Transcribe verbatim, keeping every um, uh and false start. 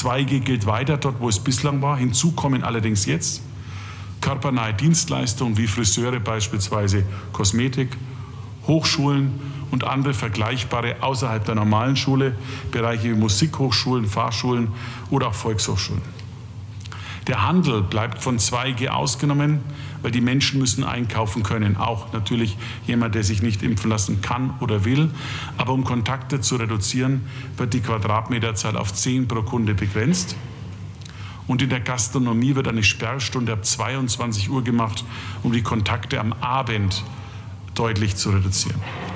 zwei G gilt weiter dort, wo es bislang war. Hinzu kommen allerdings jetzt körpernahe Dienstleistungen wie Friseure beispielsweise, Kosmetik, Hochschulen und andere vergleichbare außerhalb der normalen Schule, Bereiche wie Musikhochschulen, Fachschulen oder auch Volkshochschulen. Der Handel bleibt von zwei G ausgenommen, weil die Menschen müssen einkaufen können. Auch natürlich jemand, der sich nicht impfen lassen kann oder will. Aber um Kontakte zu reduzieren, wird die Quadratmeterzahl auf zehn pro Kunde begrenzt. Und in der Gastronomie wird eine Sperrstunde ab zweiundzwanzig Uhr gemacht, um die Kontakte am Abend deutlich zu reduzieren.